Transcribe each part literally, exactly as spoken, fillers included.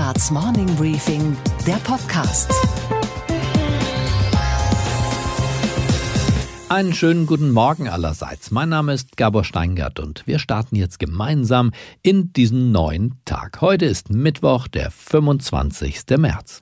Handelsblatts Morning Briefing, der Podcast. Einen schönen guten Morgen allerseits. Mein Name ist Gabor Steingart und wir starten jetzt gemeinsam in diesen neuen Tag. Heute ist Mittwoch, der fünfundzwanzigster März.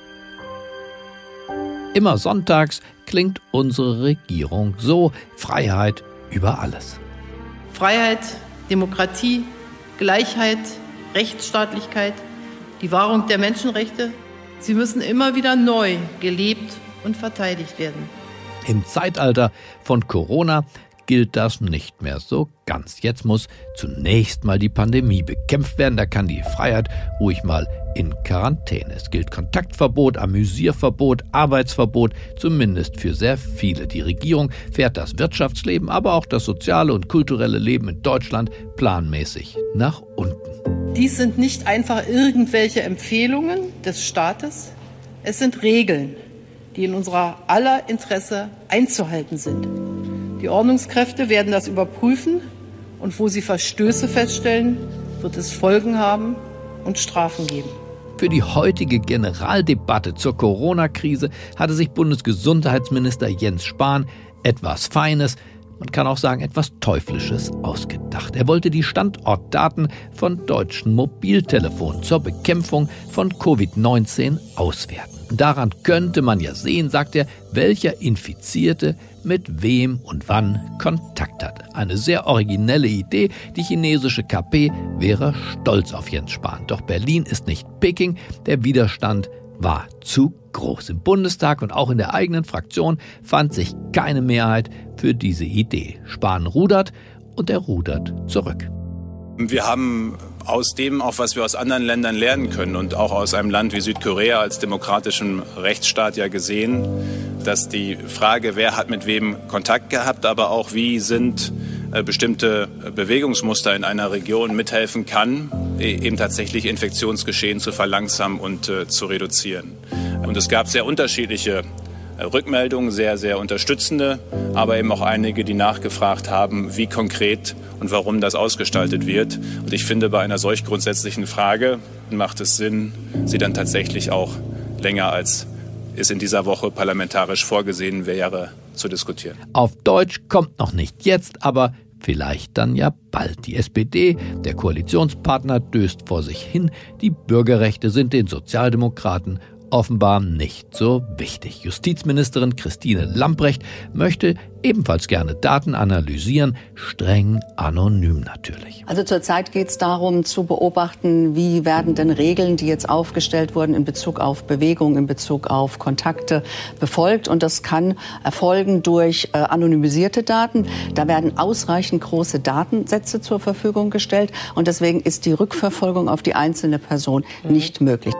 Immer sonntags klingt unsere Regierung so: Freiheit über alles. Freiheit, Demokratie, Gleichheit, Rechtsstaatlichkeit, die Wahrung der Menschenrechte, sie müssen immer wieder neu gelebt und verteidigt werden. Im Zeitalter von Corona gilt das nicht mehr so ganz. Jetzt muss zunächst mal die Pandemie bekämpft werden. Da kann die Freiheit ruhig mal in Quarantäne. Es gilt Kontaktverbot, Amüsierverbot, Arbeitsverbot, zumindest für sehr viele. Die Regierung fährt das Wirtschaftsleben, aber auch das soziale und kulturelle Leben in Deutschland planmäßig nach unten. Dies sind nicht einfach irgendwelche Empfehlungen des Staates. Es sind Regeln, die in unserer aller Interesse einzuhalten sind. Die Ordnungskräfte werden das überprüfen und wo sie Verstöße feststellen, wird es Folgen haben und Strafen geben. Für die heutige Generaldebatte zur Corona-Krise hatte sich Bundesgesundheitsminister Jens Spahn etwas Feines, man kann auch sagen etwas Teuflisches ausgedacht. Er wollte die Standortdaten von deutschen Mobiltelefonen zur Bekämpfung von Covid neunzehn auswerten. Daran könnte man ja sehen, sagt er, welcher Infizierte mit wem und wann Kontakt hatte. Eine sehr originelle Idee. Die chinesische K P wäre stolz auf Jens Spahn. Doch Berlin ist nicht Peking. Der Widerstand war zu groß. Im Bundestag und auch in der eigenen Fraktion fand sich keine Mehrheit für diese Idee. Spahn rudert und er rudert zurück. Wir haben aus dem, auch was wir aus anderen Ländern lernen können und auch aus einem Land wie Südkorea als demokratischem Rechtsstaat ja gesehen, dass die Frage, wer hat mit wem Kontakt gehabt, aber auch wie sind äh, bestimmte Bewegungsmuster in einer Region mithelfen kann, eben tatsächlich Infektionsgeschehen zu verlangsamen und äh, zu reduzieren. Und es gab sehr unterschiedliche Rückmeldungen, sehr, sehr unterstützende, aber eben auch einige, die nachgefragt haben, wie konkret und warum das ausgestaltet wird. Und ich finde, bei einer solch grundsätzlichen Frage macht es Sinn, sie dann tatsächlich auch länger, als es in dieser Woche parlamentarisch vorgesehen wäre, zu diskutieren. Auf Deutsch kommt noch nicht jetzt, aber vielleicht dann ja bald. Die S P D, der Koalitionspartner, döst vor sich hin. Die Bürgerrechte sind den Sozialdemokraten offenbar nicht so wichtig. Justizministerin Christine Lambrecht möchte ebenfalls gerne Daten analysieren, streng anonym natürlich. Also zurzeit geht es darum zu beobachten, wie werden denn Regeln, die jetzt aufgestellt wurden in Bezug auf Bewegung, in Bezug auf Kontakte befolgt. Und das kann erfolgen durch äh, anonymisierte Daten. Da werden ausreichend große Datensätze zur Verfügung gestellt. Und deswegen ist die Rückverfolgung auf die einzelne Person nicht möglich.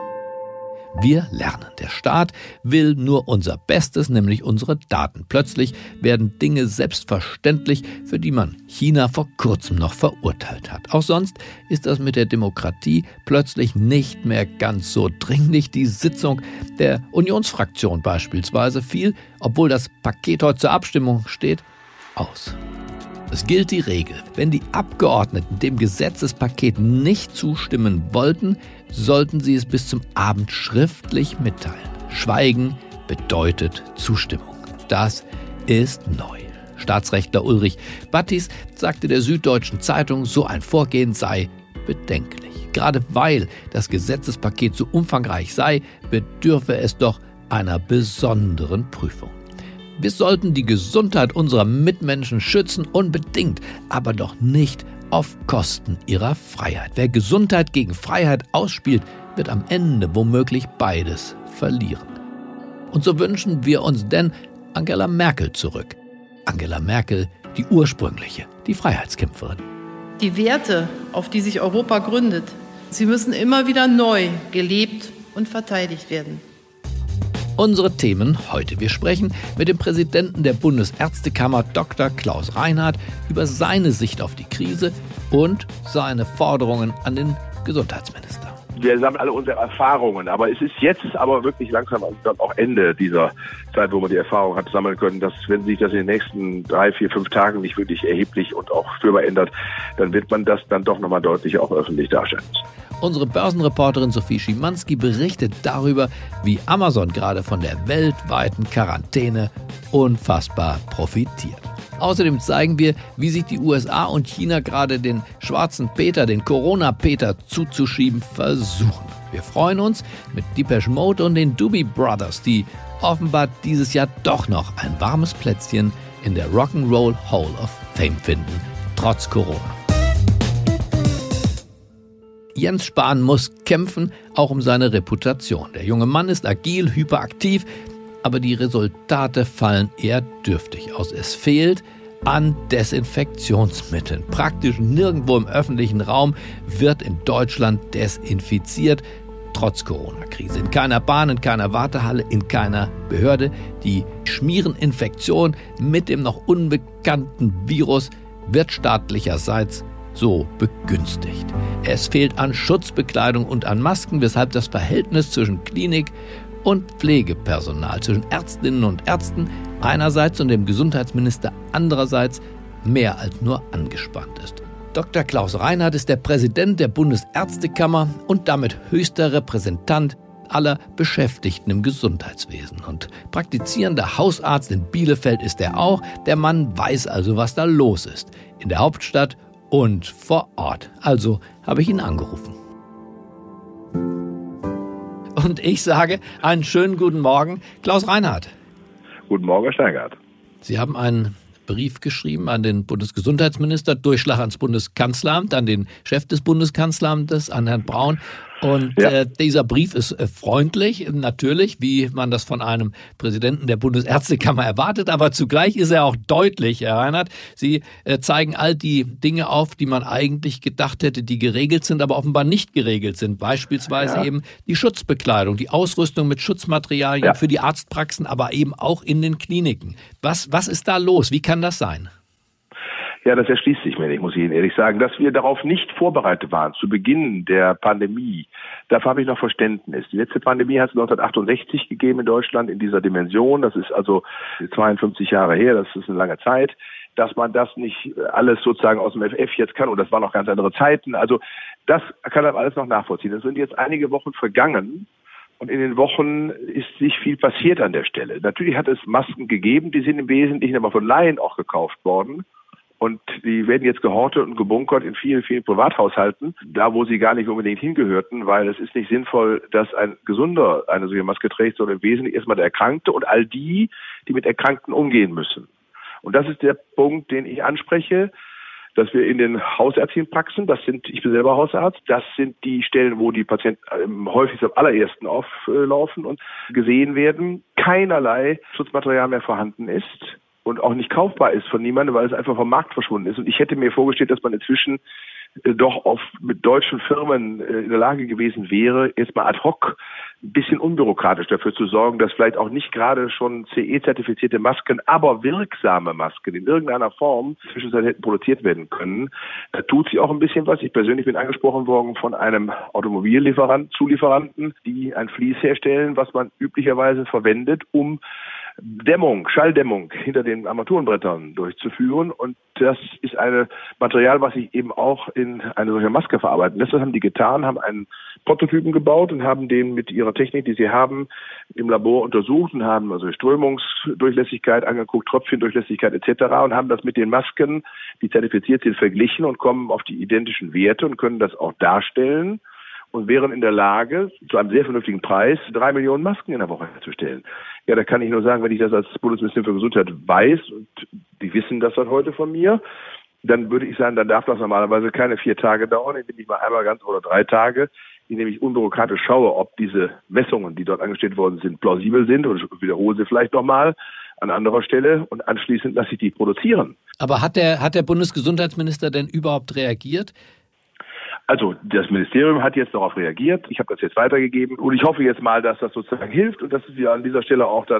Wir lernen. Der Staat will nur unser Bestes, nämlich unsere Daten. Plötzlich werden Dinge selbstverständlich, für die man China vor kurzem noch verurteilt hat. Auch sonst ist das mit der Demokratie plötzlich nicht mehr ganz so dringlich. Die Sitzung der Unionsfraktion beispielsweise fiel, obwohl das Paket heute zur Abstimmung steht, aus. Es gilt die Regel, wenn die Abgeordneten dem Gesetzespaket nicht zustimmen wollten, sollten sie es bis zum Abend schriftlich mitteilen. Schweigen bedeutet Zustimmung. Das ist neu. Staatsrechtler Ulrich Battis sagte der Süddeutschen Zeitung, so ein Vorgehen sei bedenklich. Gerade weil das Gesetzespaket so umfangreich sei, bedürfe es doch einer besonderen Prüfung. Wir sollten die Gesundheit unserer Mitmenschen schützen, unbedingt, aber doch nicht auf Kosten ihrer Freiheit. Wer Gesundheit gegen Freiheit ausspielt, wird am Ende womöglich beides verlieren. Und so wünschen wir uns denn Angela Merkel zurück. Angela Merkel, die ursprüngliche, die Freiheitskämpferin. Die Werte, auf die sich Europa gründet, sie müssen immer wieder neu gelebt und verteidigt werden. Unsere Themen heute. Wir sprechen mit dem Präsidenten der Bundesärztekammer Doktor Klaus Reinhardt über seine Sicht auf die Krise und seine Forderungen an den Gesundheitsminister. Wir sammeln alle unsere Erfahrungen, aber es ist jetzt aber wirklich langsam dann auch Ende dieser Zeit, wo man die Erfahrung hat sammeln können, dass wenn sich das in den nächsten drei, vier, fünf Tagen nicht wirklich erheblich und auch spürbar ändert, dann wird man das dann doch nochmal deutlicher auch öffentlich darstellen müssen. Unsere Börsenreporterin Sophie Schimanski berichtet darüber, wie Amazon gerade von der weltweiten Quarantäne unfassbar profitiert. Außerdem zeigen wir, wie sich die U S A und China gerade den schwarzen Peter, den Corona-Peter zuzuschieben versuchen. Wir freuen uns mit Depeche Mode und den Doobie Brothers, die offenbar dieses Jahr doch noch ein warmes Plätzchen in der Rock'n'Roll Hall of Fame finden, trotz Corona. Jens Spahn muss kämpfen, auch um seine Reputation. Der junge Mann ist agil, hyperaktiv, aber die Resultate fallen eher dürftig aus. Es fehlt an Desinfektionsmitteln. Praktisch nirgendwo im öffentlichen Raum wird in Deutschland desinfiziert, trotz Corona-Krise. In keiner Bahn, in keiner Wartehalle, in keiner Behörde. Die Schmiereninfektion mit dem noch unbekannten Virus wird staatlicherseits so begünstigt. Es fehlt an Schutzbekleidung und an Masken, weshalb das Verhältnis zwischen Klinik und Pflegepersonal, zwischen Ärztinnen und Ärzten einerseits und dem Gesundheitsminister andererseits mehr als nur angespannt ist. Doktor Klaus Reinhardt ist der Präsident der Bundesärztekammer und damit höchster Repräsentant aller Beschäftigten im Gesundheitswesen. Und praktizierender Hausarzt in Bielefeld ist er auch. Der Mann weiß also, was da los ist. In der Hauptstadt und vor Ort. Also habe ich ihn angerufen. Und ich sage einen schönen guten Morgen, Klaus Reinhardt. Guten Morgen, Herr Steingart. Sie haben einen Brief geschrieben an den Bundesgesundheitsminister, Durchschlag ans Bundeskanzleramt, an den Chef des Bundeskanzleramtes, an Herrn Braun. Und ja. äh, dieser Brief ist äh, freundlich, natürlich, wie man das von einem Präsidenten der Bundesärztekammer erwartet, aber zugleich ist er auch deutlich, Herr Reinhardt. Sie äh, zeigen all die Dinge auf, die man eigentlich gedacht hätte, die geregelt sind, aber offenbar nicht geregelt sind. Beispielsweise ja. eben die Schutzbekleidung, die Ausrüstung mit Schutzmaterialien ja. für die Arztpraxen, aber eben auch in den Kliniken. Was, was ist da los? Wie kann das sein? Ja, das erschließt sich mir nicht, muss ich Ihnen ehrlich sagen. Dass wir darauf nicht vorbereitet waren, zu Beginn der Pandemie, dafür habe ich noch Verständnis. Die letzte Pandemie hat es neunzehnhundertachtundsiebzig gegeben in Deutschland in dieser Dimension. Das ist also zweiundfünfzig Jahre her, das ist eine lange Zeit. Dass man das nicht alles sozusagen aus dem F F jetzt kann, und das waren noch ganz andere Zeiten. Also das kann man alles noch nachvollziehen. Es sind jetzt einige Wochen vergangen. Und in den Wochen ist nicht viel passiert an der Stelle. Natürlich hat es Masken gegeben, die sind im Wesentlichen aber von Laien auch gekauft worden. Und die werden jetzt gehortet und gebunkert in vielen, vielen Privathaushalten, da wo sie gar nicht unbedingt hingehörten, weil es ist nicht sinnvoll, dass ein Gesunder eine solche Maske trägt, sondern im Wesentlichen erstmal der Erkrankte und all die, die mit Erkrankten umgehen müssen. Und das ist der Punkt, den ich anspreche, dass wir in den hausärztlichen Praxen, das sind, ich bin selber Hausarzt, das sind die Stellen, wo die Patienten häufig am allerersten auflaufen und gesehen werden, keinerlei Schutzmaterial mehr vorhanden ist und auch nicht kaufbar ist von niemandem, weil es einfach vom Markt verschwunden ist. Und ich hätte mir vorgestellt, dass man inzwischen äh, doch auf, mit deutschen Firmen äh, in der Lage gewesen wäre, jetzt mal ad hoc ein bisschen unbürokratisch dafür zu sorgen, dass vielleicht auch nicht gerade schon C E-zertifizierte Masken, aber wirksame Masken in irgendeiner Form zwischenzeitlich hätten produziert werden können. Da tut sich auch ein bisschen was. Ich persönlich bin angesprochen worden von einem Automobillieferanten, Zulieferanten, die ein Vlies herstellen, was man üblicherweise verwendet, um Dämmung, Schalldämmung hinter den Armaturenbrettern durchzuführen. Und das ist ein Material, was sich eben auch in eine solche Maske verarbeiten lässt. Das haben die getan, haben einen Prototypen gebaut und haben den mit ihrer Technik, die sie haben, im Labor untersucht und haben also Strömungsdurchlässigkeit angeguckt, Tröpfchendurchlässigkeit et cetera und haben das mit den Masken, die zertifiziert sind, verglichen und kommen auf die identischen Werte und können das auch darstellen und wären in der Lage, zu einem sehr vernünftigen Preis, drei Millionen Masken in der Woche herzustellen. Ja, da kann ich nur sagen, wenn ich das als Bundesministerium für Gesundheit weiß, und die wissen das dann heute von mir, dann würde ich sagen, dann darf das normalerweise keine vier Tage dauern, indem ich mal einmal ganz oder drei Tage, indem ich unbürokratisch schaue, ob diese Messungen, die dort angestellt worden sind, plausibel sind, und ich wiederhole sie vielleicht nochmal an anderer Stelle, und anschließend lasse ich die produzieren. Aber hat der, hat der Bundesgesundheitsminister denn überhaupt reagiert? Also das Ministerium hat jetzt darauf reagiert. Ich habe das jetzt weitergegeben und ich hoffe jetzt mal, dass das sozusagen hilft und dass wir an dieser Stelle auch dann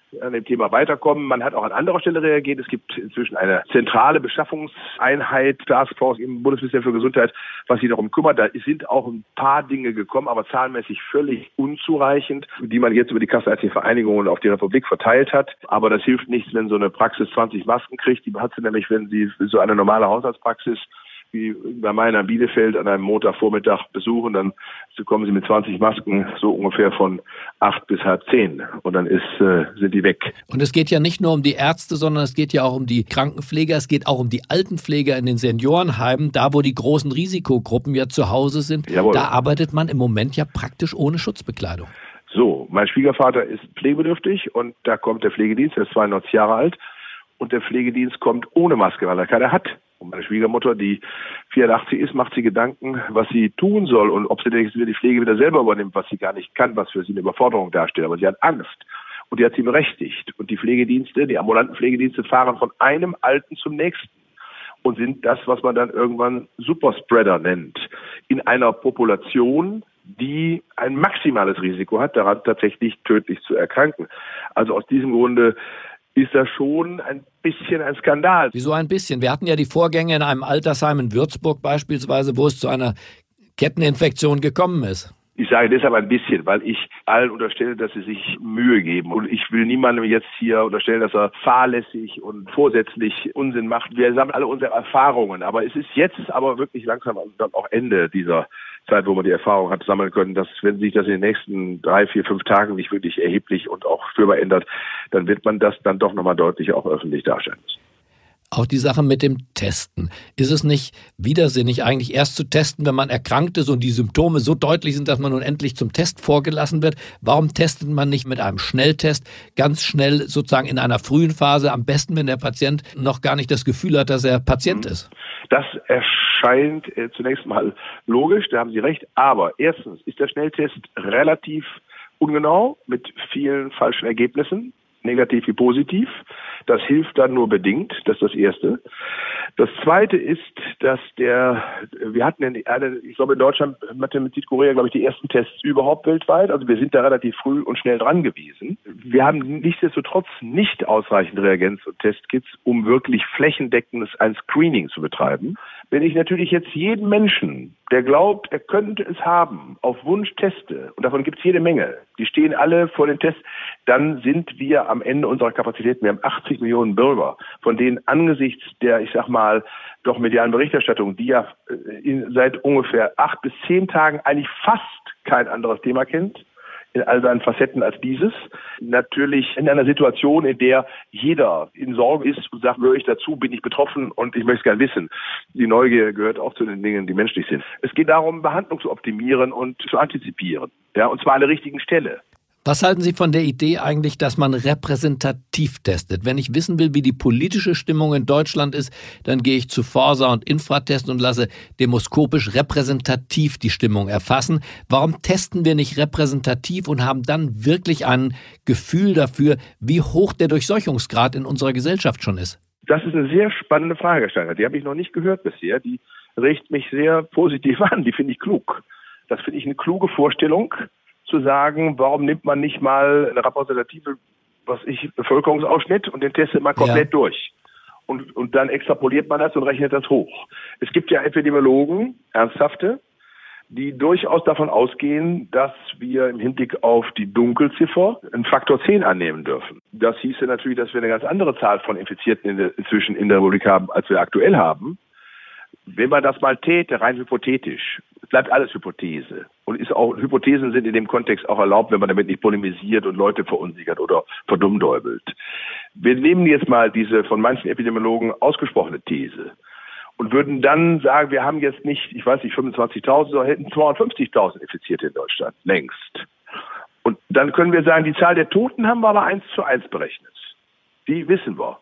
an dem Thema weiterkommen. Man hat auch an anderer Stelle reagiert. Es gibt inzwischen eine zentrale Beschaffungseinheit, Taskforce im Bundesministerium für Gesundheit, was sich darum kümmert. Da sind auch ein paar Dinge gekommen, aber zahlenmäßig völlig unzureichend, die man jetzt über die Kassenärztlichen Vereinigungen auf die Republik verteilt hat. Aber das hilft nichts, wenn so eine Praxis zwanzig Masken kriegt. Die hat sie nämlich, wenn sie so eine normale Haushaltspraxis wie bei meiner Bielefeld an einem Montagvormittag besuchen, dann kommen sie mit zwanzig Masken so ungefähr von acht bis halb zehn und dann ist, äh, sind die weg. Und es geht ja nicht nur um die Ärzte, sondern es geht ja auch um die Krankenpfleger, es geht auch um die Altenpfleger in den Seniorenheimen, da wo die großen Risikogruppen ja zu Hause sind. Jawohl. Da arbeitet man im Moment ja praktisch ohne Schutzbekleidung. So, mein Schwiegervater ist pflegebedürftig und da kommt der Pflegedienst, der ist zweiundneunzig Jahre alt und der Pflegedienst kommt ohne Maske, weil er keine hat. Und meine Schwiegermutter, die vierundachtzig ist, macht sich Gedanken, was sie tun soll und ob sie die Pflege wieder selber übernimmt, was sie gar nicht kann, was für sie eine Überforderung darstellt. Aber sie hat Angst und die hat sie berechtigt. Und die Pflegedienste, die ambulanten Pflegedienste fahren von einem Alten zum nächsten und sind das, was man dann irgendwann Superspreader nennt. In einer Population, die ein maximales Risiko hat, daran tatsächlich tödlich zu erkranken. Also aus diesem Grunde ist das schon ein bisschen ein Skandal. Wieso ein bisschen? Wir hatten ja die Vorgänge in einem Altersheim in Würzburg beispielsweise, wo es zu einer Ketteninfektion gekommen ist. Ich sage deshalb ein bisschen, weil ich allen unterstelle, dass sie sich Mühe geben. Und ich will niemandem jetzt hier unterstellen, dass er fahrlässig und vorsätzlich Unsinn macht. Wir sammeln alle unsere Erfahrungen. Aber es ist jetzt aber wirklich langsam dann auch Ende dieser Zeit, wo man die Erfahrung hat sammeln können, dass wenn sich das in den nächsten drei, vier, fünf Tagen nicht wirklich erheblich und auch spürbar ändert, dann wird man das dann doch nochmal deutlich auch öffentlich darstellen müssen. Auch die Sache mit dem Testen. Ist es nicht widersinnig, eigentlich erst zu testen, wenn man erkrankt ist und die Symptome so deutlich sind, dass man nun endlich zum Test vorgelassen wird? Warum testet man nicht mit einem Schnelltest ganz schnell sozusagen in einer frühen Phase, am besten, wenn der Patient noch gar nicht das Gefühl hat, dass er Patient ist? Das erscheint äh, zunächst mal logisch, da haben Sie recht. Aber erstens ist der Schnelltest relativ ungenau mit vielen falschen Ergebnissen. Negativ wie positiv. Das hilft dann nur bedingt. Das ist das Erste. Das Zweite ist, dass der, wir hatten in, eine, ich glaube in Deutschland hatte mit Südkorea, glaube ich, die ersten Tests überhaupt weltweit. Also wir sind da relativ früh und schnell dran gewesen. Wir haben nichtsdestotrotz nicht ausreichend Reagenz- und Testkits, um wirklich flächendeckendes ein Screening zu betreiben. Wenn ich natürlich jetzt jeden Menschen, der glaubt, er könnte es haben, auf Wunsch teste, und davon gibt es jede Menge, die stehen alle vor den Tests, dann sind wir am Ende unserer Kapazitäten. Wir haben achtzig Millionen Bürger, von denen angesichts der, ich sag mal, doch medialen Berichterstattung, die ja in, seit ungefähr acht bis zehn Tagen eigentlich fast kein anderes Thema kennt, in all seinen Facetten als dieses, natürlich in einer Situation, in der jeder in Sorge ist und sagt, gehöre ich dazu, bin ich betroffen und ich möchte es gerne wissen. Die Neugier gehört auch zu den Dingen, die menschlich sind. Es geht darum, Behandlung zu optimieren und zu antizipieren, ja, und zwar an der richtigen Stelle. Was halten Sie von der Idee eigentlich, dass man repräsentativ testet? Wenn ich wissen will, wie die politische Stimmung in Deutschland ist, dann gehe ich zu Forsa und Infratest und lasse demoskopisch repräsentativ die Stimmung erfassen. Warum testen wir nicht repräsentativ und haben dann wirklich ein Gefühl dafür, wie hoch der Durchseuchungsgrad in unserer Gesellschaft schon ist? Das ist eine sehr spannende Frage, Herr Steiner. Die habe ich noch nicht gehört bisher. Die regt mich sehr positiv an. Die finde ich klug. Das finde ich eine kluge Vorstellung, zu sagen, warum nimmt man nicht mal eine repräsentative, was ich, Bevölkerungsausschnitt und den testet man komplett ja. durch. Und, und dann extrapoliert man das und rechnet das hoch. Es gibt ja Epidemiologen, ernsthafte, die durchaus davon ausgehen, dass wir im Hinblick auf die Dunkelziffer einen Faktor zehn annehmen dürfen. Das hieße natürlich, dass wir eine ganz andere Zahl von Infizierten in der, inzwischen in der Republik haben, als wir aktuell haben. Wenn man das mal täte, rein hypothetisch, es bleibt alles Hypothese. Und ist auch, Hypothesen sind in dem Kontext auch erlaubt, wenn man damit nicht polemisiert und Leute verunsichert oder verdummdäubelt. Wir nehmen jetzt mal diese von manchen Epidemiologen ausgesprochene These und würden dann sagen, wir haben jetzt nicht, ich weiß nicht, fünfundzwanzigtausend, sondern hätten zweihundertfünfzigtausend Infizierte in Deutschland, längst. Und dann können wir sagen, die Zahl der Toten haben wir aber eins zu eins berechnet. Die wissen wir.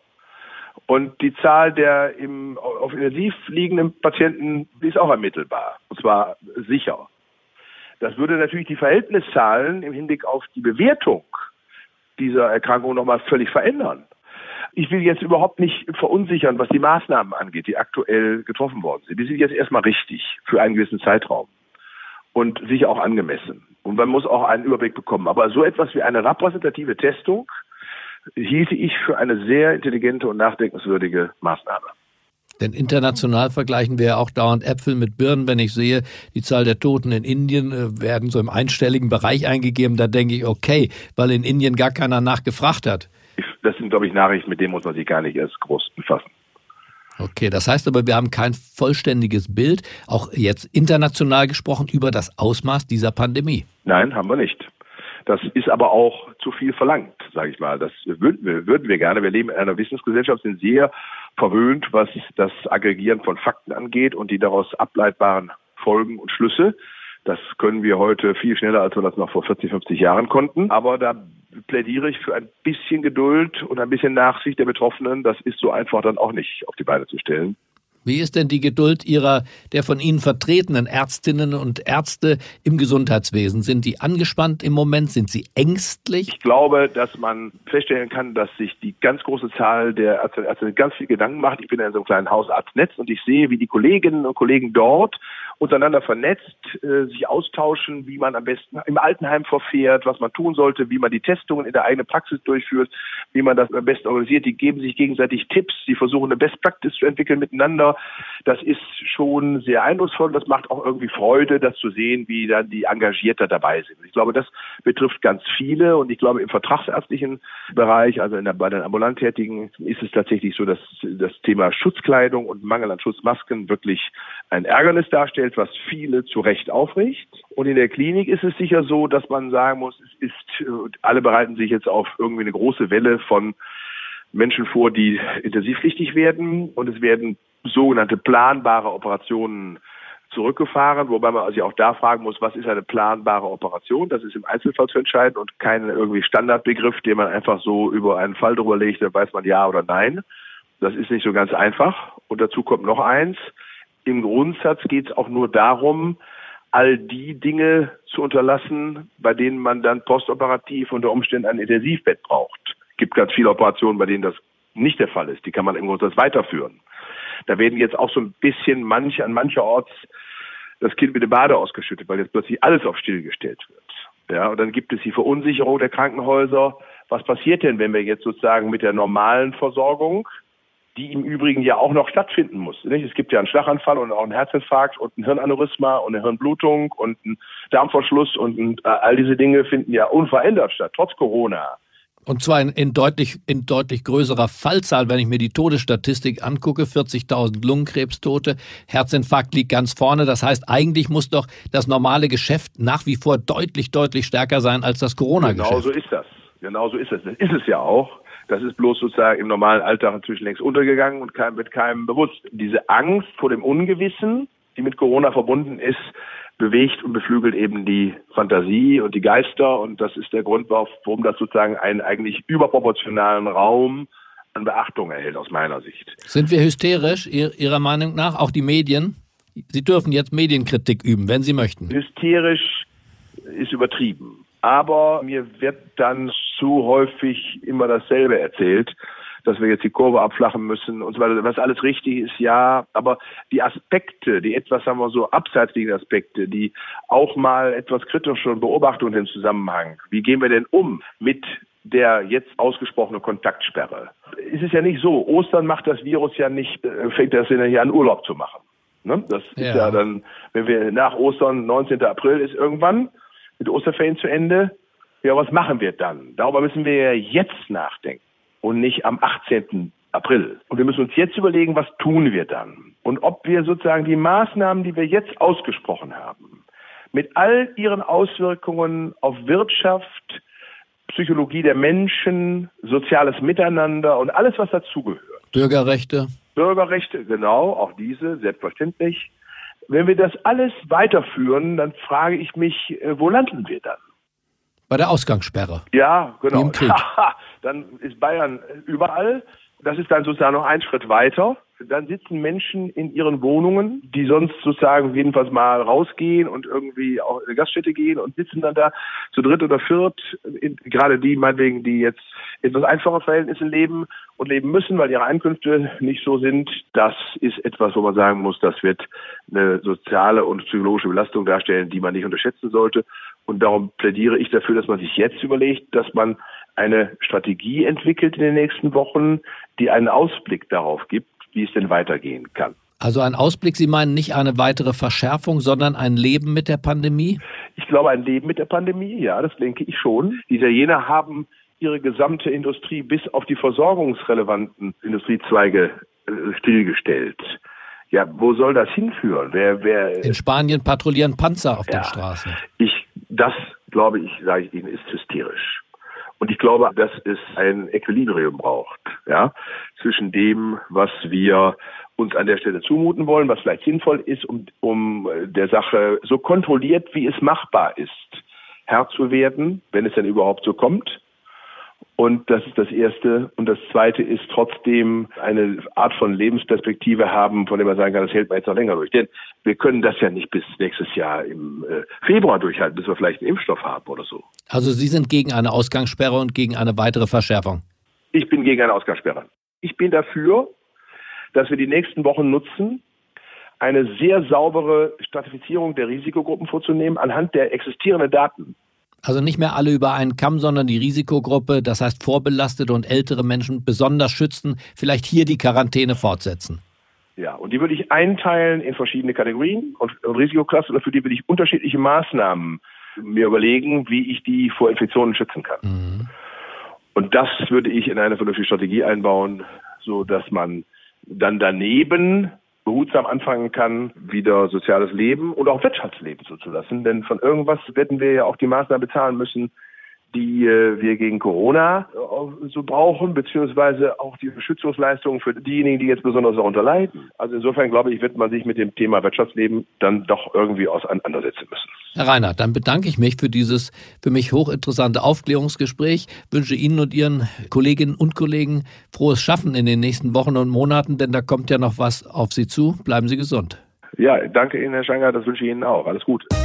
Und die Zahl der im, auf Intensiv liegenden Patienten, die ist auch ermittelbar, und zwar sicher. Das würde natürlich die Verhältniszahlen im Hinblick auf die Bewertung dieser Erkrankung nochmal völlig verändern. Ich will jetzt überhaupt nicht verunsichern, was die Maßnahmen angeht, die aktuell getroffen worden sind. Die sind jetzt erstmal richtig für einen gewissen Zeitraum und sicher auch angemessen. Und man muss auch einen Überblick bekommen. Aber so etwas wie eine repräsentative Testung hielte ich für eine sehr intelligente und nachdenkenswürdige Maßnahme. Denn international vergleichen wir ja auch dauernd Äpfel mit Birnen. Wenn ich sehe, die Zahl der Toten in Indien äh, werden so im einstelligen Bereich eingegeben, da denke ich, okay, weil in Indien gar keiner nachgefragt hat. Das sind, glaube ich, Nachrichten, mit denen muss man sich gar nicht erst groß befassen. Okay, das heißt aber, wir haben kein vollständiges Bild, auch jetzt international gesprochen, über das Ausmaß dieser Pandemie. Nein, haben wir nicht. Das ist aber auch zu viel verlangt, sage ich mal. Das würden wir, würden wir gerne. Wir leben in einer Wissensgesellschaft, sind sehr verwöhnt, was das Aggregieren von Fakten angeht und die daraus ableitbaren Folgen und Schlüsse. Das können wir heute viel schneller, als wir das noch vor vierzig, fünfzig Jahren konnten. Aber da plädiere ich für ein bisschen Geduld und ein bisschen Nachsicht der Betroffenen. Das ist so einfach dann auch nicht auf die Beine zu stellen. Wie ist denn die Geduld Ihrer, der von Ihnen vertretenen Ärztinnen und Ärzte im Gesundheitswesen? Sind die angespannt im Moment? Sind sie ängstlich? Ich glaube, dass man feststellen kann, dass sich die ganz große Zahl der Ärzte und Ärzte ganz viel Gedanken macht. Ich bin ja in so einem kleinen Hausarztnetz und ich sehe, wie die Kolleginnen und Kollegen dort untereinander vernetzt, äh, sich austauschen, wie man am besten im Altenheim verfährt, was man tun sollte, wie man die Testungen in der eigenen Praxis durchführt, wie man das am besten organisiert. Die geben sich gegenseitig Tipps, sie versuchen eine Best Practice zu entwickeln miteinander. Das ist schon sehr eindrucksvoll. Das macht auch irgendwie Freude, das zu sehen, wie dann die Engagierter dabei sind. Ich glaube, das betrifft ganz viele und ich glaube, im vertragsärztlichen Bereich, also in der, bei den ambulant Tätigen, ist es tatsächlich so, dass das Thema Schutzkleidung und Mangel an Schutzmasken wirklich ein Ärgernis darstellt, was viele zu Recht aufregt. Und in der Klinik ist es sicher so, dass man sagen muss, es ist, alle bereiten sich jetzt auf irgendwie eine große Welle von Menschen vor, die intensivpflichtig werden und es werden sogenannte planbare Operationen zurückgefahren, wobei man sich auch da fragen muss, was ist eine planbare Operation? Das ist im Einzelfall zu entscheiden und kein irgendwie Standardbegriff, den man einfach so über einen Fall drüber legt, dann weiß man ja oder nein. Das ist nicht so ganz einfach. Und dazu kommt noch eins. Im Grundsatz geht es auch nur darum, all die Dinge zu unterlassen, bei denen man dann postoperativ unter Umständen ein Intensivbett braucht. Es gibt ganz viele Operationen, bei denen das nicht der Fall ist. Die kann man im Grundsatz weiterführen. Da werden jetzt auch so ein bisschen manch, an mancherorts das Kind mit dem Bade ausgeschüttet, weil jetzt plötzlich alles auf still gestellt wird. Ja, und dann gibt es die Verunsicherung der Krankenhäuser. Was passiert denn, wenn wir jetzt sozusagen mit der normalen Versorgung, die im Übrigen ja auch noch stattfinden muss, nicht? Es gibt ja einen Schlaganfall und auch einen Herzinfarkt und ein Hirnaneurysma und eine Hirnblutung und einen Darmverschluss und ein, all diese Dinge finden ja unverändert statt, trotz Corona. Und zwar in, in, deutlich, in deutlich größerer Fallzahl, wenn ich mir die Todesstatistik angucke, vierzigtausend Lungenkrebstote, Herzinfarkt liegt ganz vorne. Das heißt, eigentlich muss doch das normale Geschäft nach wie vor deutlich, deutlich stärker sein als das Corona-Geschäft. Genau so ist das. Genau so ist es. Das ist es ja auch. Das ist bloß sozusagen im normalen Alltag inzwischen längst untergegangen und kein, wird keinem bewusst. Diese Angst vor dem Ungewissen, die mit Corona verbunden ist, bewegt und beflügelt eben die Fantasie und die Geister. Und das ist der Grund, warum das sozusagen einen eigentlich überproportionalen Raum an Beachtung erhält, aus meiner Sicht. Sind wir hysterisch, Ihrer Meinung nach, auch die Medien? Sie dürfen jetzt Medienkritik üben, wenn Sie möchten. Hysterisch ist übertrieben. Aber mir wird dann zu häufig immer dasselbe erzählt, dass wir jetzt die Kurve abflachen müssen und so weiter. Was alles richtig ist, ja. Aber die Aspekte, die etwas, sagen wir so, abseits liegenden Aspekte, die auch mal etwas kritischeren Beobachtungen im Zusammenhang. Wie gehen wir denn um mit der jetzt ausgesprochenen Kontaktsperre? Es ist ja nicht so. Ostern macht das Virus ja nicht, fängt das ja nicht an, Urlaub zu machen. Ne? Das ja. ist ja dann, wenn wir nach Ostern, neunzehnten April ist irgendwann, mit Osterferien zu Ende. Ja, was machen wir dann? Darüber müssen wir ja jetzt nachdenken und nicht am achtzehnten April. Und wir müssen uns jetzt überlegen, was tun wir dann? Und ob wir sozusagen die Maßnahmen, die wir jetzt ausgesprochen haben, mit all ihren Auswirkungen auf Wirtschaft, Psychologie der Menschen, soziales Miteinander und alles, was dazugehört. Bürgerrechte. Bürgerrechte, genau, auch diese, selbstverständlich. Wenn wir das alles weiterführen, dann frage ich mich, wo landen wir dann? Bei der Ausgangssperre. Ja, genau. Wie im Krieg. Dann ist Bayern überall. Das ist dann sozusagen noch ein Schritt weiter. Dann sitzen Menschen in ihren Wohnungen, die sonst sozusagen jedenfalls mal rausgehen und irgendwie auch in eine Gaststätte gehen und sitzen dann da zu dritt oder viert, in, gerade die meinetwegen, die jetzt etwas einfacher Verhältnisse leben und leben müssen, weil ihre Einkünfte nicht so sind. Das ist etwas, wo man sagen muss, das wird eine soziale und psychologische Belastung darstellen, die man nicht unterschätzen sollte. Und darum plädiere ich dafür, dass man sich jetzt überlegt, dass man eine Strategie entwickelt in den nächsten Wochen, die einen Ausblick darauf gibt, wie es denn weitergehen kann. Also ein Ausblick, Sie meinen nicht eine weitere Verschärfung, sondern ein Leben mit der Pandemie? Ich glaube, ein Leben mit der Pandemie, ja, das denke ich schon. Die Italiener haben ihre gesamte Industrie bis auf die versorgungsrelevanten Industriezweige äh, stillgestellt. Ja, wo soll das hinführen? Wer, wer, In Spanien patrouillieren Panzer auf ja, den Straßen. Ich, das, glaube ich, sage ich Ihnen, ist hysterisch. Und ich glaube, dass es ein Equilibrium braucht, ja, zwischen dem, was wir uns an der Stelle zumuten wollen, was vielleicht sinnvoll ist, um, um der Sache so kontrolliert, wie es machbar ist, Herr zu werden, wenn es denn überhaupt so kommt. Und das ist das Erste. Und das Zweite ist trotzdem eine Art von Lebensperspektive haben, von der man sagen kann, das hält man jetzt noch länger durch. Denn wir können das ja nicht bis nächstes Jahr im äh, Februar durchhalten, bis wir vielleicht einen Impfstoff haben oder so. Also Sie sind gegen eine Ausgangssperre und gegen eine weitere Verschärfung? Ich bin gegen eine Ausgangssperre. Ich bin dafür, dass wir die nächsten Wochen nutzen, eine sehr saubere Stratifizierung der Risikogruppen vorzunehmen anhand der existierenden Daten. Also nicht mehr alle über einen Kamm, sondern die Risikogruppe, das heißt vorbelastete und ältere Menschen besonders schützen, vielleicht hier die Quarantäne fortsetzen. Ja, und die würde ich einteilen in verschiedene Kategorien und, und Risikoklassen, und für die würde ich unterschiedliche Maßnahmen mir überlegen, wie ich die vor Infektionen schützen kann. Mhm. Und das würde ich in eine vernünftige Strategie einbauen, so dass man dann daneben behutsam anfangen kann, wieder soziales Leben und auch Wirtschaftsleben zuzulassen. Denn von irgendwas werden wir ja auch die Maßnahmen bezahlen müssen, die äh, wir gegen Corona äh, so brauchen, beziehungsweise auch die Schützungsleistungen für diejenigen, die jetzt besonders darunter leiden. Also insofern, glaube ich, wird man sich mit dem Thema Wirtschaftsleben dann doch irgendwie auseinandersetzen müssen. Herr Reinhardt, dann bedanke ich mich für dieses für mich hochinteressante Aufklärungsgespräch, wünsche Ihnen und Ihren Kolleginnen und Kollegen frohes Schaffen in den nächsten Wochen und Monaten, denn da kommt ja noch was auf Sie zu. Bleiben Sie gesund. Ja, danke Ihnen, Herr Schanger, das wünsche ich Ihnen auch. Alles Gute.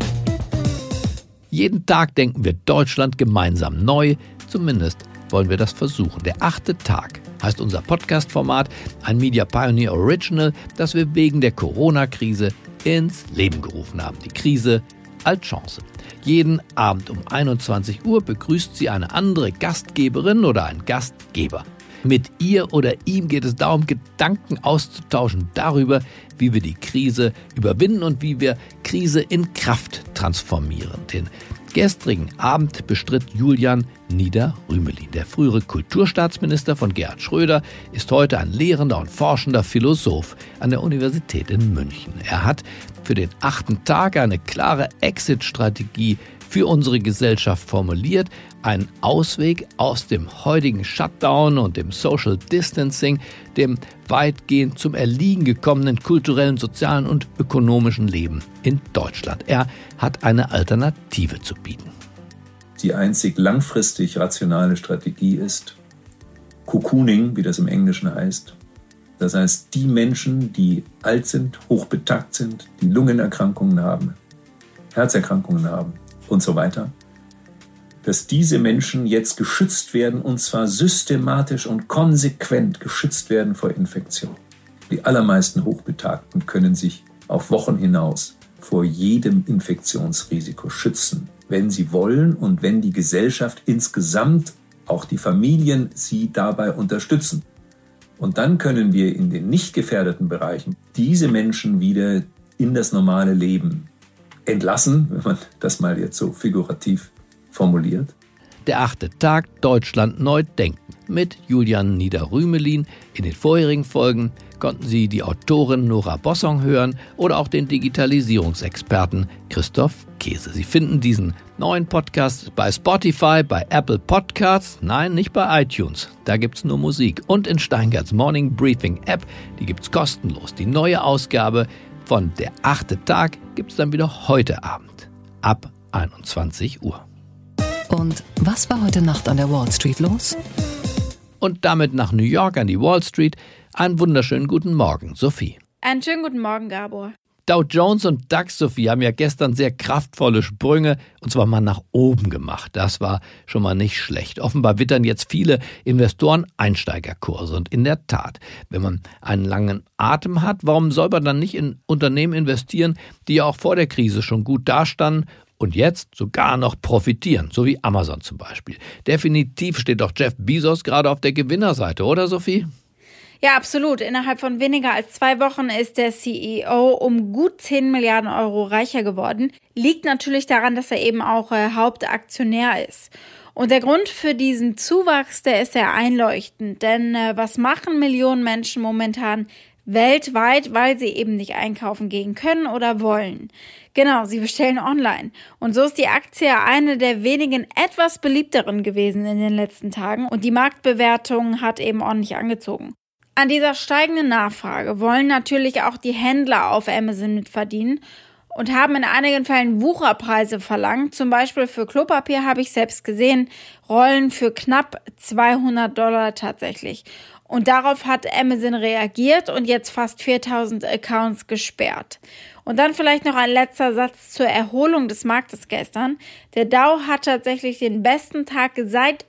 Jeden Tag denken wir Deutschland gemeinsam neu, zumindest wollen wir das versuchen. Der achte Tag heißt unser Podcast-Format, ein Media Pioneer Original, das wir wegen der Corona-Krise ins Leben gerufen haben. Die Krise als Chance. Jeden Abend um einundzwanzig Uhr begrüßt sie eine andere Gastgeberin oder ein Gastgeber. Mit ihr oder ihm geht es darum, Gedanken auszutauschen darüber, wie wir die Krise überwinden und wie wir Krise in Kraft transformieren. Den gestrigen Abend bestritt Julian Nieder-Rümelin. Der frühere Kulturstaatsminister von Gerhard Schröder ist heute ein lehrender und forschender Philosoph an der Universität in München. Er hat für den achten Tag eine klare Exit-Strategie für unsere Gesellschaft formuliert, einen Ausweg aus dem heutigen Shutdown und dem Social Distancing, dem weitgehend zum Erliegen gekommenen kulturellen, sozialen und ökonomischen Leben in Deutschland. Er hat eine Alternative zu bieten. Die einzig langfristig rationale Strategie ist Cocooning, wie das im Englischen heißt. Das heißt, die Menschen, die alt sind, hochbetagt sind, die Lungenerkrankungen haben, Herzerkrankungen haben, und so weiter, dass diese Menschen jetzt geschützt werden, und zwar systematisch und konsequent geschützt werden vor Infektion. Die allermeisten Hochbetagten können sich auf Wochen hinaus vor jedem Infektionsrisiko schützen, wenn sie wollen und wenn die Gesellschaft insgesamt, auch die Familien, sie dabei unterstützen. Und dann können wir in den nicht gefährdeten Bereichen diese Menschen wieder in das normale Leben entlassen, wenn man das mal jetzt so figurativ formuliert. Der achte Tag, Deutschland neu denken. Mit Julian Nieder-Rümelin. In den vorherigen Folgen konnten Sie die Autorin Nora Bossong hören oder auch den Digitalisierungsexperten Christoph Käse. Sie finden diesen neuen Podcast bei Spotify, bei Apple Podcasts, nein, nicht bei iTunes. Da gibt's nur Musik. Und in Steingarts Morning Briefing App, die gibt's kostenlos. Die neue Ausgabe von Der achte Tag gibt's dann wieder heute Abend ab einundzwanzig Uhr. Und was war heute Nacht an der Wall Street los? Und damit nach New York an die Wall Street. Einen wunderschönen guten Morgen, Sophie. Einen schönen guten Morgen, Gabor. Dow Jones und DAX, Sophie, haben ja gestern sehr kraftvolle Sprünge, und zwar mal nach oben gemacht. Das war schon mal nicht schlecht. Offenbar wittern jetzt viele Investoren Einsteigerkurse. Und in der Tat, wenn man einen langen Atem hat, warum soll man dann nicht in Unternehmen investieren, die ja auch vor der Krise schon gut dastanden und jetzt sogar noch profitieren, so wie Amazon zum Beispiel. Definitiv steht doch Jeff Bezos gerade auf der Gewinnerseite, oder Sophie? Ja, absolut. Innerhalb von weniger als zwei Wochen ist der C E O um gut zehn Milliarden Euro reicher geworden. Liegt natürlich daran, dass er eben auch äh, Hauptaktionär ist. Und der Grund für diesen Zuwachs, der ist sehr einleuchtend. Denn äh, was machen Millionen Menschen momentan weltweit, weil sie eben nicht einkaufen gehen können oder wollen? Genau, sie bestellen online. Und so ist die Aktie eine der wenigen etwas beliebteren gewesen in den letzten Tagen. Und die Marktbewertung hat eben ordentlich angezogen. An dieser steigenden Nachfrage wollen natürlich auch die Händler auf Amazon mitverdienen und haben in einigen Fällen Wucherpreise verlangt. Zum Beispiel für Klopapier habe ich selbst gesehen, Rollen für knapp zweihundert Dollar tatsächlich. Und darauf hat Amazon reagiert und jetzt fast viertausend Accounts gesperrt. Und dann vielleicht noch ein letzter Satz zur Erholung des Marktes gestern. Der Dow hat tatsächlich den besten Tag seit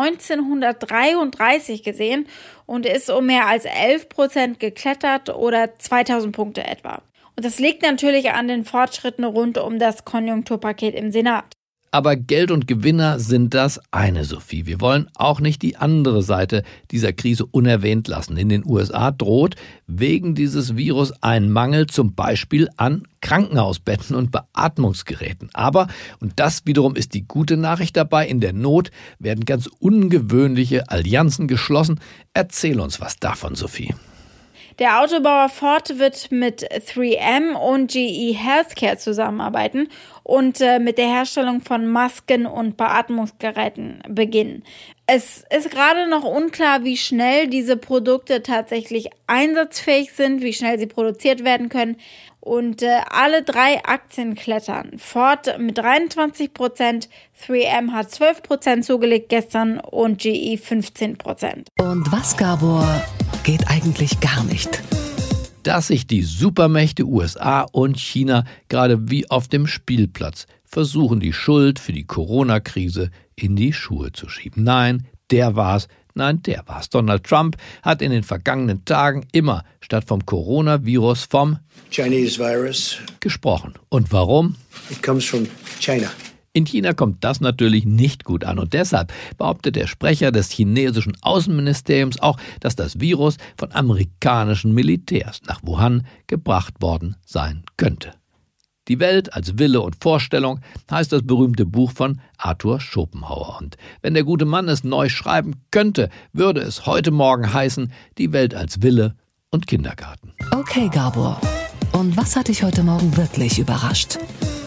neunzehnhundertdreiunddreißig gesehen und ist um mehr als elf Prozent geklettert oder zweitausend Punkte etwa. Und das liegt natürlich an den Fortschritten rund um das Konjunkturpaket im Senat. Aber Geld und Gewinner sind das eine, Sophie. Wir wollen auch nicht die andere Seite dieser Krise unerwähnt lassen. In den U S A droht wegen dieses Virus ein Mangel zum Beispiel an Krankenhausbetten und Beatmungsgeräten. Aber, und das wiederum ist die gute Nachricht dabei, in der Not werden ganz ungewöhnliche Allianzen geschlossen. Erzähl uns was davon, Sophie. Der Autobauer Ford wird mit drei M und G E Healthcare zusammenarbeiten und äh, mit der Herstellung von Masken und Beatmungsgeräten beginnen. Es ist gerade noch unklar, wie schnell diese Produkte tatsächlich einsatzfähig sind, wie schnell sie produziert werden können. Und äh, alle drei Aktien klettern. Ford mit dreiundzwanzig Prozent, drei M hat zwölf Prozent zugelegt gestern und G E fünfzehn Prozent. Und was, Gabor, geht eigentlich gar nicht? Dass sich die Supermächte U S A und China gerade wie auf dem Spielplatz versuchen, die Schuld für die Corona-Krise in die Schuhe zu schieben. Nein, der war's. Nein, der war's. Donald Trump hat in den vergangenen Tagen immer statt vom Coronavirus vom Chinese virus gesprochen. Und warum? It comes from China. In China kommt das natürlich nicht gut an und deshalb behauptet der Sprecher des chinesischen Außenministeriums auch, dass das Virus von amerikanischen Militärs nach Wuhan gebracht worden sein könnte. Die Welt als Wille und Vorstellung heißt das berühmte Buch von Arthur Schopenhauer. Und wenn der gute Mann es neu schreiben könnte, würde es heute Morgen heißen, die Welt als Wille und Kindergarten. Okay, Gabor. Und was hat dich heute Morgen wirklich überrascht?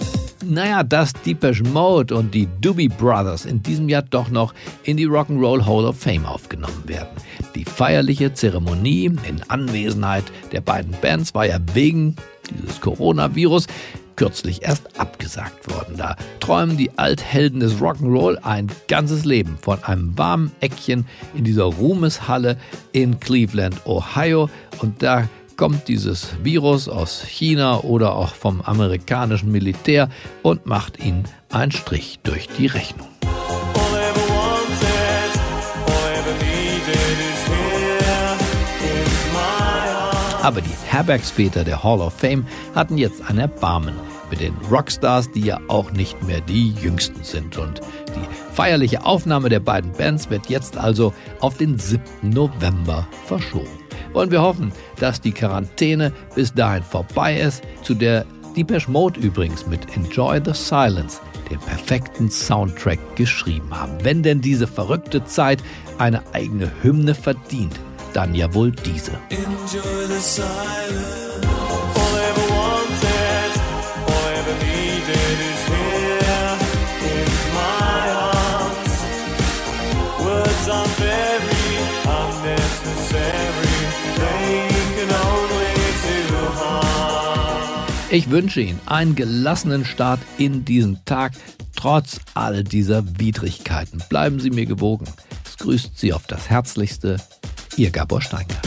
Naja, dass Depeche Mode und die Doobie Brothers in diesem Jahr doch noch in die Rock'n'Roll Hall of Fame aufgenommen werden. Die feierliche Zeremonie in Anwesenheit der beiden Bands war ja wegen dieses Coronavirus kürzlich erst abgesagt worden. Da träumen die Althelden des Rock'n'Roll ein ganzes Leben von einem warmen Eckchen in dieser Ruhmeshalle in Cleveland, Ohio. Und da kommt dieses Virus aus China oder auch vom amerikanischen Militär und macht ihnen einen Strich durch die Rechnung. Aber die Herbergsväter der Hall of Fame hatten jetzt ein Erbarmen mit den Rockstars, die ja auch nicht mehr die Jüngsten sind. Und die feierliche Aufnahme der beiden Bands wird jetzt also auf den siebten November verschoben. Wollen wir hoffen, dass die Quarantäne bis dahin vorbei ist, zu der Depeche Mode übrigens mit Enjoy the Silence den perfekten Soundtrack geschrieben haben. Wenn denn diese verrückte Zeit eine eigene Hymne verdient, dann ja wohl diese. Enjoy the silence. All I ever wanted, all I ever needed is here in my arms. Words are very unnecessary. They can only do harm. Ich wünsche Ihnen einen gelassenen Start in diesen Tag, trotz all dieser Widrigkeiten. Bleiben Sie mir gewogen. Es grüßt Sie auf das Herzlichste, Ihr Gabor Steingart.